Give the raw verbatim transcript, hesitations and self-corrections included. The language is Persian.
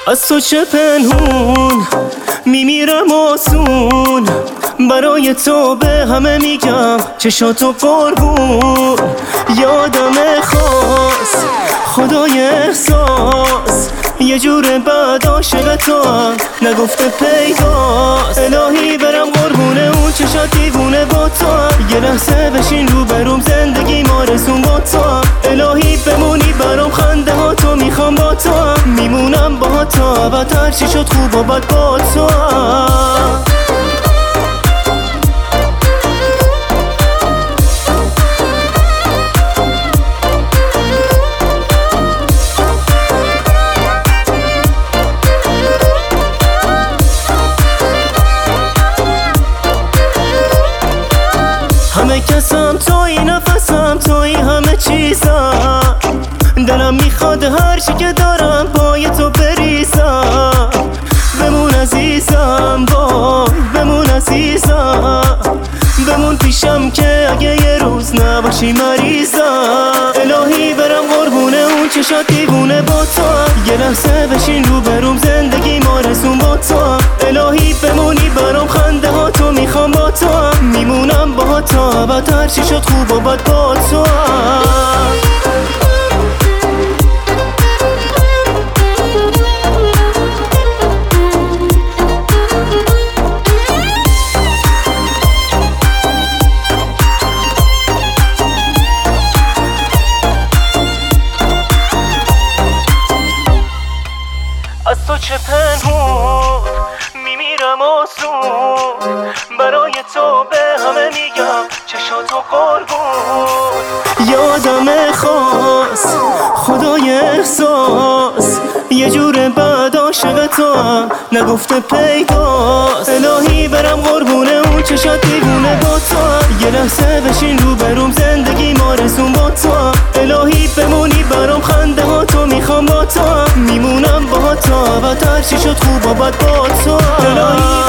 از تو چه پنهون میمیرم آسون، برای تو به همه میگم چشاتو قربون. یادم خاص خدای احساس، یه جور بعد عاشق تو هم نگفته پیداست. الهی برم قربونه اون چشات دیوونه با تو هم، یه لحظه بشین رو بروم زندگی ما رسون با تو هم. الهی بمونی برام خنده ها تو میخوام با تو هم، میمونم با تو و هر چی شد خوب و بد با تو هم. همه کسم توی، نفسم توی، همه چیزم. دلم میخواد هر چی که دارم پای تو بریزم. بمون عزیزم، وای بمون عزیزم، بمون پیشم که اگه یه روز نباشی مریضم. الهی برم قربونه اون چشات دیوونه با تو هم، یه لحظه بشین رو بروم زندگی ما رسون با تو هم. الهی بمونی برام خنده ها تو میخوام با تو هم، میمونم با تو و هر چی شد خوب و بد با تو هم. از تو چه پنهون میمیرم آسون، برای تو به همه میگم چشاتو قربون. یادم خاص خدای احساس، یه جور بعد عاشق تو هم نگفته پیداست. الهی برم قربونه اون چشات دیوونه با تو هم، یه لحظه بشین رو بروم زندگی ما رسون با تو هم. الهی بمونی برام خنده ها تو میخوام با تو هم، میمونم با تو و هر چی شد خوب و بد با تو هم.